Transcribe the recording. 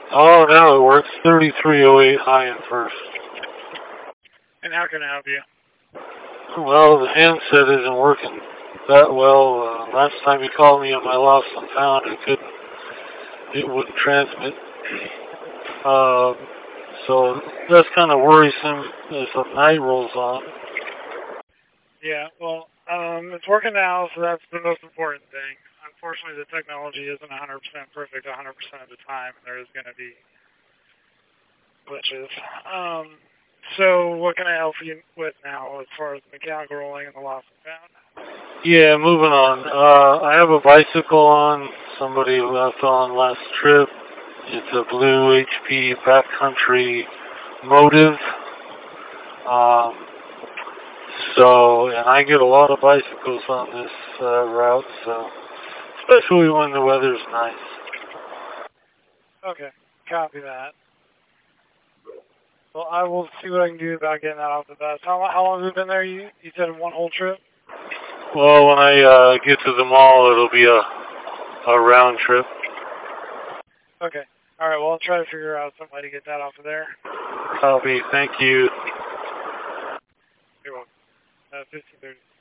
Oh, now it works. 3308 high and first. And how can I help you? Well, the handset isn't working that well. Last time you called me on my lost and found, it wouldn't transmit. Uh, so that's kind of worrisome as the night rolls on. Yeah, well, it's working now, so that's the most important thing. Unfortunately, the technology isn't 100% perfect 100% of the time. There is going to be glitches. So what can I help you with now as far as the mechanical rolling and the lost and found? Yeah, moving on. I have a bicycle on. Somebody left on last trip. It's a blue HP backcountry motive. Um, and I get a lot of bicycles on this route, so especially when the weather's nice. Okay, copy that. Well, I will see what I can do about getting that off the bus. How long have you been there? You said one whole trip? Well, when I get to the mall, it'll be a round trip. Okay. All right, well, I'll try to figure out some way to get that off of there. Copy. Thank you. You're welcome. 1530.